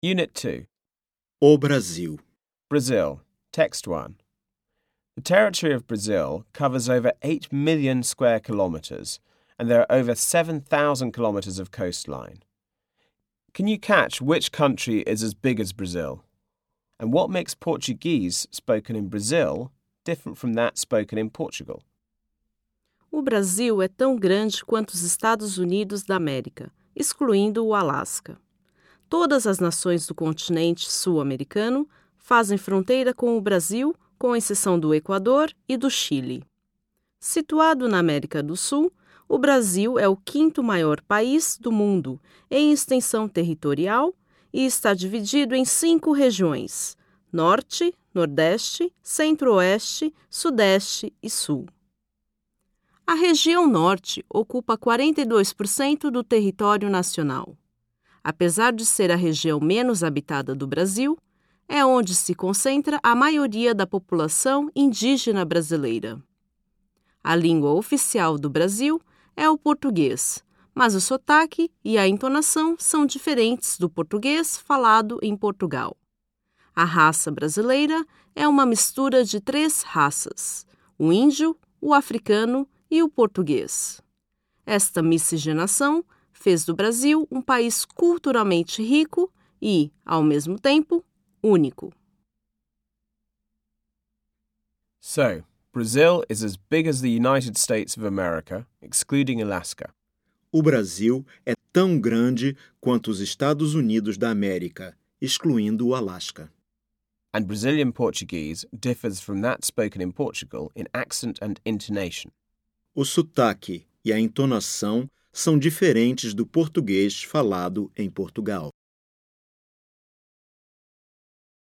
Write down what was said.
Unit 2. O Brasil. Brazil. Text 1. The territory of Brazil covers over 8 million square kilometres, and there are over 7,000 kilometres of coastline. Can you catch which country is as big as Brazil? And what makes Portuguese spoken in Brazil different from that spoken in Portugal? O Brasil é tão grande quanto os Estados Unidos da América, excluindo o Alasca. Todas as nações do continente sul-americano fazem fronteira com o Brasil, com exceção do Equador e do Chile. Situado na América do Sul, o Brasil é o quinto maior país do mundo em extensão territorial e está dividido em 5 regiões: Norte, Nordeste, Centro-Oeste, Sudeste e Sul. A região Norte ocupa 42% do território nacional. Apesar de ser a região menos habitada do Brasil, é onde se concentra a maioria da população indígena brasileira. A língua oficial do Brasil é o português, mas o sotaque e a entonação são diferentes do português falado em Portugal. A raça brasileira é uma mistura de 3 raças: o índio, o africano e o português. Esta miscigenação fez do Brasil um país culturalmente rico e, ao mesmo tempo, único. So, Brazil is as big as the United States of America, excluding Alaska. O Brasil é tão grande quanto os Estados Unidos da América, excluindo o Alasca. And Brazilian Portuguese differs from that spoken in Portugal in accent and intonation. O sotaque e a entonação são diferentes do português falado em Portugal.